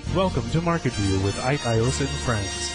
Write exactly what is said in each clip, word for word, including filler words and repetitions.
Welcome to Market View with Ike Iosa and Friends.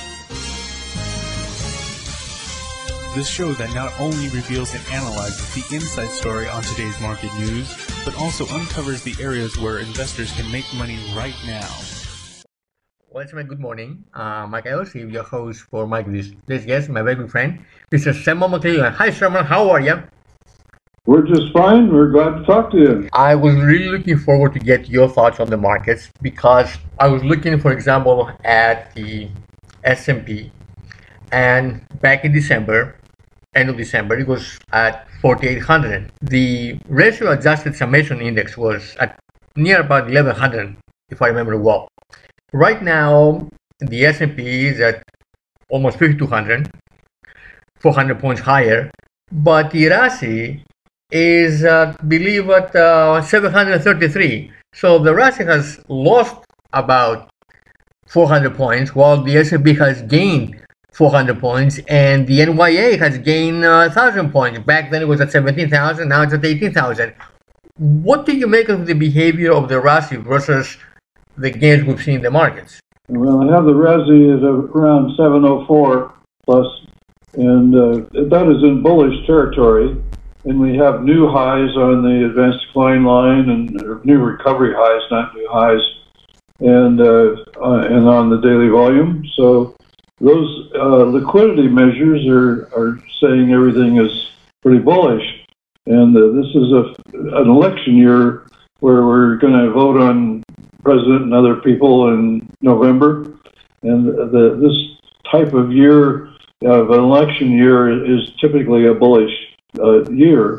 This show that not only reveals and analyzes the inside story on today's market news, but also uncovers the areas where investors can make money right now. Once again, good morning. Uh, Mike Iosa, your host for Market View. Today's guest, my very good friend, Mister Sherman McClellan. Hi, Sherman. How are you? We're just fine. We're glad to talk to you. I was really looking forward to get your thoughts on the markets because I was looking, for example, at the S and P, and back in December, end of December, it was at forty-eight hundred. The ratio adjusted summation index was at near about eleven hundred, if I remember well. Right now, the S and P is at almost fifty-two hundred, four hundred points higher, but the Russell is, uh, believe at uh, seven hundred thirty-three. So the Russell has lost about four hundred points, while the S and P has gained four hundred points, and the N Y A has gained uh, one thousand points. Back then it was at seventeen thousand, now it's at eighteen thousand. What do you make of the behavior of the Russell versus the gains we've seen in the markets? Well, I have the Russell at around seven oh four plus, and uh, that is in bullish territory. And we have new highs on the advanced decline line, and or new recovery highs, not new highs, and uh, uh, and on the daily volume. So those uh, liquidity measures are, are saying everything is pretty bullish. And uh, this is a an election year where we're going to vote on president and other people in November. And the, this type of year of an election year is typically a bullish Uh, year,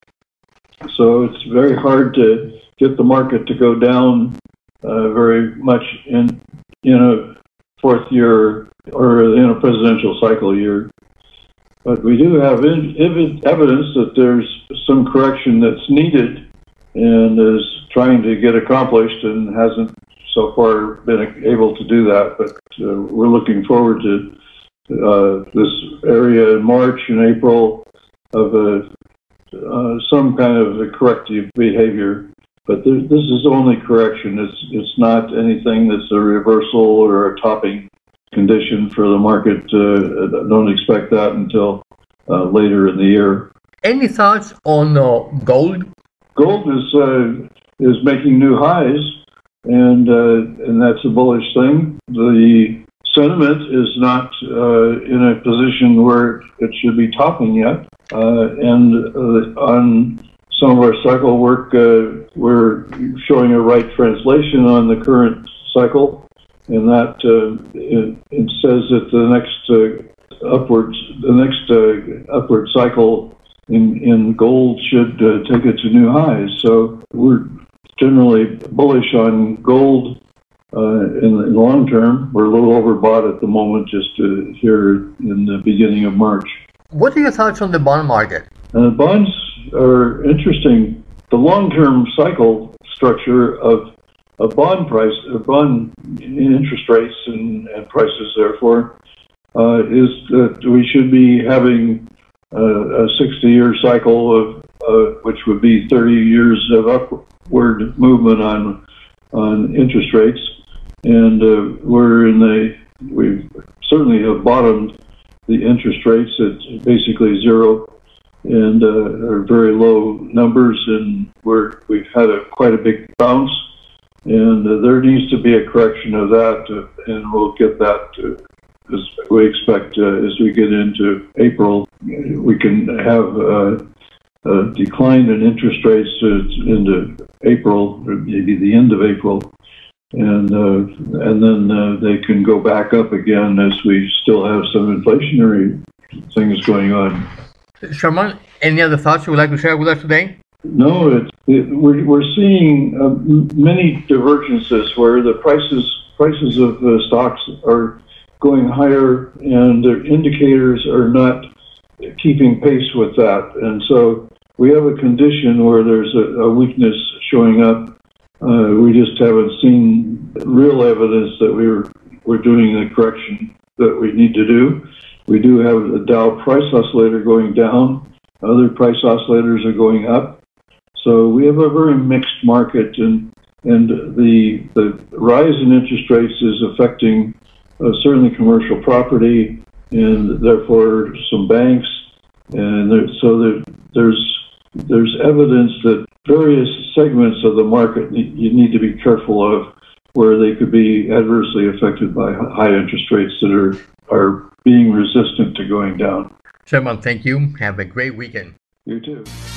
so it's very hard to get the market to go down uh, very much in in a fourth year or in a presidential cycle year. But we do have in, ev- evidence that there's some correction that's needed and is trying to get accomplished and hasn't so far been able to do that. But uh, we're looking forward to uh, this area in March and April of a, uh, some kind of a corrective behavior, but there, this is only correction. It's it's not anything that's a reversal or a topping condition for the market. Uh, don't expect that until uh, later in the year. Any thoughts on uh, gold? Gold is uh, is making new highs, and uh, and that's a bullish thing. The sentiment is not uh, in a position where it should be topping yet. Uh, and uh, on some of our cycle work, uh, we're showing a right translation on the current cycle, and that uh, it, it says that the next uh, upwards, the next uh, upward cycle in, in gold should uh, take it to new highs. So we're generally bullish on gold uh, in the long term. We're a little overbought at the moment, just uh, here in the beginning of March. What are your thoughts on the bond market? Uh, bonds are interesting. The long-term cycle structure of a bond price, a bond interest rates and, and prices, therefore, uh, is that we should be having uh, a sixty-year cycle of uh, which would be thirty years of upward movement on on interest rates, and uh, we're in the we certainly have bottomed the interest rates at basically zero and uh, are very low numbers, and we're, we've had a quite a big bounce, and uh, there needs to be a correction of that, uh, and we'll get that uh, as we expect uh, as we get into April. We can have uh, a decline in interest rates uh, into April, or maybe the end of April. And uh, and then uh, they can go back up again as we still have some inflationary things going on. Sherman, any other thoughts you would like to share with us today? No, it, it, we're we're seeing uh, many divergences where the prices prices of uh, stocks are going higher, and their indicators are not keeping pace with that. And so we have a condition where there's a, a weakness showing up. Uh, we just haven't seen real evidence that we were, we're doing the correction that we need to do. We do have the Dow price oscillator going down. Other price oscillators are going up. So we have a very mixed market, and And the the rise in interest rates is affecting uh, certainly commercial property and therefore some banks. And there, so there, there's there's evidence that various segments of the market need, you need to be careful of, where they could be adversely affected by high interest rates that are are being resistant to going down. Sherman, thank you. Have a great weekend. You too.